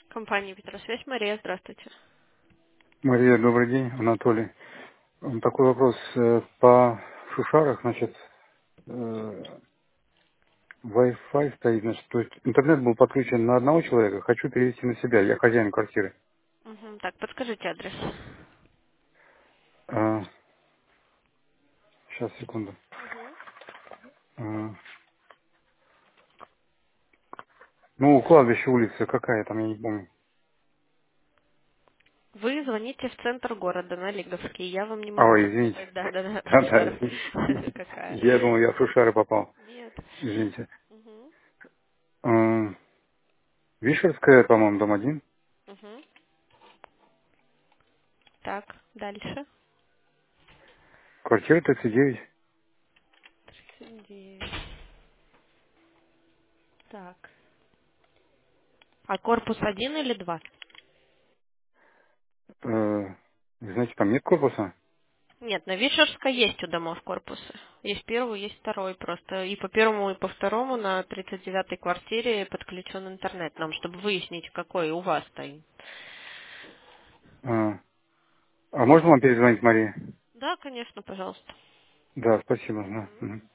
Компания Петросвязь, Мария, здравствуйте. Мария, добрый день, Анатолий. Такой вопрос по Шушарах, значит, Wi-Fi стоит, значит, то есть интернет был подключен на одного человека, хочу перевести на себя, я хозяин квартиры. Мгм. Так, подскажите адрес. Сейчас, секунду. А, ну, кладбище улица какая там, я не помню. Вы звоните в центр города, на Лиговский. Я вам не А, могу ой, извините. подсказать. Да-да-да, Да, Шушера. извините. Какая? Я думал, я в Шушары попал. Нет. Извините. Мгм. А, Вишерская, по-моему, дом один. Мгм. Так, дальше. Квартира 39. 39. Так. А корпус один или два? Вы знаете, там нет корпуса? Нет, на Вишерской есть у домов корпусы. Есть первый, есть второй просто. И по первому, и по второму на 39-й квартире подключен интернет нам, чтобы выяснить, какой у вас стоит. А, а можно вам перезвонить, Мария? Да, конечно, пожалуйста. Да, спасибо. Да. Мгм.